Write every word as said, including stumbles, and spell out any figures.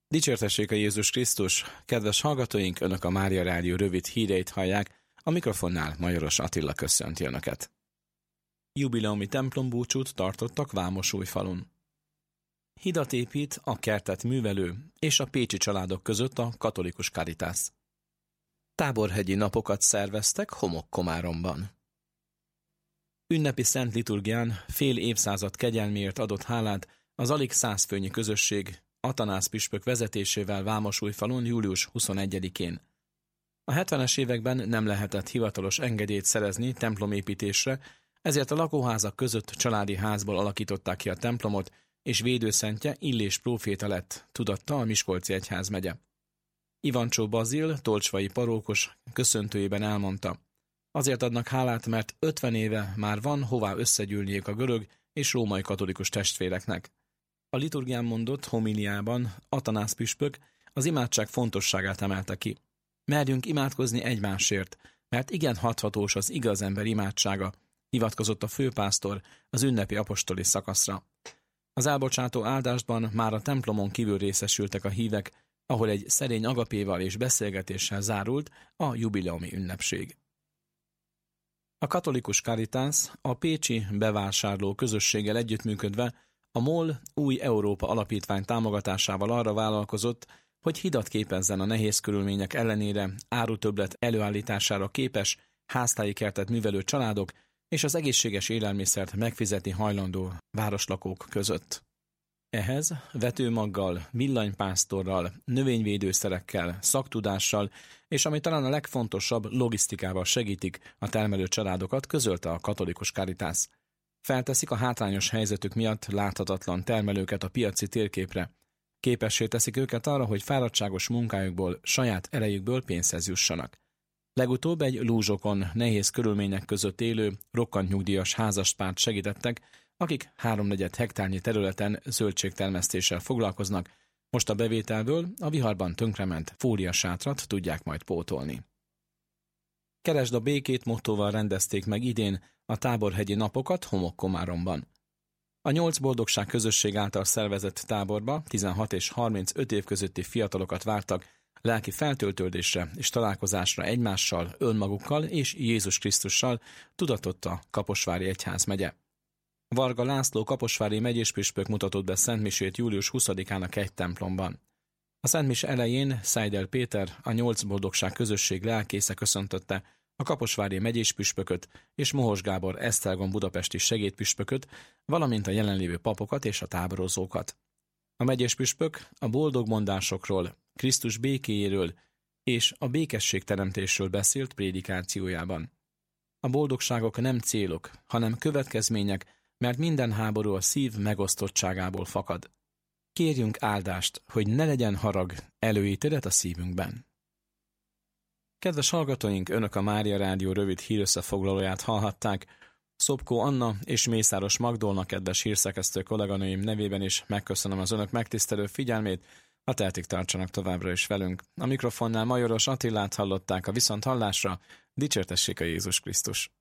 Dicsértessék a Jézus Krisztus! Kedves hallgatóink, Önök a Mária Rádió rövid híreit hallják, a mikrofonnál Majoros Attila köszönti Önöket. Jubileumi templombúcsút tartottak Vámosújfalun. Hidat épít a kertet művelő és a pécsi családok között a katolikus Caritas. Táborhegyi napokat szerveztek Homokkomáromban. Ünnepi szent liturgián fél évszázad kegyelméért adott hálát az alig százfőnyi közösség Atanász püspök vezetésével Vámosújfalun július huszonegyedikén. A hetvenes években nem lehetett hivatalos engedélyt szerezni templomépítésre, ezért a lakóházak között családi házból alakították ki a templomot, és védőszentje Illés próféta lett, tudatta a Miskolci egyházmegye. Ivancsó Bazil, tolcsvai parókos köszöntőjében elmondta: azért adnak hálát, mert ötven éve már van hová összegyűlniük a görög és római katolikus testvéreknek. A liturgián mondott homiliában Atanász püspök az imádság fontosságát emelte ki. Merjünk imádkozni egymásért, mert igen hathatós az igaz ember imádsága, hivatkozott a főpásztor az ünnepi apostoli szakaszra. Az elbocsátó áldásban már a templomon kívül részesültek a hívek, ahol egy szerény agapéval és beszélgetéssel zárult a jubileumi ünnepség. A katolikus Caritas a pécsi bevásárló közösséggel együttműködve a MOL Új Európa Alapítvány támogatásával arra vállalkozott, hogy hidat képezzen a nehéz körülmények ellenére árutöbblet előállítására képes háztáji kertet művelő családok és az egészséges élelmiszert megfizetni hajlandó városlakók között. Ehhez vetőmaggal, villanypásztorral, növényvédőszerekkel, szaktudással és ami talán a legfontosabb, logisztikával segítik a termelő családokat, közölte a katolikus Caritas. Felteszik a hátrányos helyzetük miatt láthatatlan termelőket a piaci térképre. Képessé teszik őket arra, hogy fáradtságos munkájukból, saját erejükből pénzhez jussanak. Legutóbb egy lúzsokon nehéz körülmények között élő, rokkant nyugdíjas házaspárt segítettek, akik háromnegyed hektárnyi területen zöldségtermesztéssel foglalkoznak, most a bevételből a viharban tönkrement fóliasátrat tudják majd pótolni. Keresd a békét mottóval rendezték meg idén a táborhegyi napokat Homokkomáromban. A nyolc boldogság közösség által szervezett táborba tizenhat és harmincöt év közötti fiatalokat vártak lelki feltöltődésre és találkozásra egymással, önmagukkal és Jézus Krisztussal, tudatott a Kaposvári egyházmegye. Varga László kaposvári megyéspüspök mutatott be szentmisét július huszadikán a kegytemplomban. A szentmise elején Szájdel Péter, a nyolc boldogság közösség lelkésze köszöntötte a kaposvári megyéspüspököt és Mohos Gábor Esztergom budapesti segédpüspököt, valamint a jelenlévő papokat és a táborozókat. A megyéspüspök a boldog mondásokról, Krisztus békéjéről és a békességteremtésről beszélt prédikációjában. A boldogságok nem célok, hanem következmények, mert minden háború a szív megosztottságából fakad. Kérjünk áldást, hogy ne legyen harag előítélet a szívünkben. Kedves hallgatóink, Önök a Mária Rádió rövid hírösszefoglalóját hallhatták. Szopkó Anna és Mészáros Magdolna kedves hírszerkesztő kolléganőim nevében is megköszönöm az Önök megtisztelő figyelmét, a tehetik tartsanak továbbra is velünk. A mikrofonnál Majoros Attilát hallották, a viszonthallásra. Dicsértessék a Jézus Krisztus!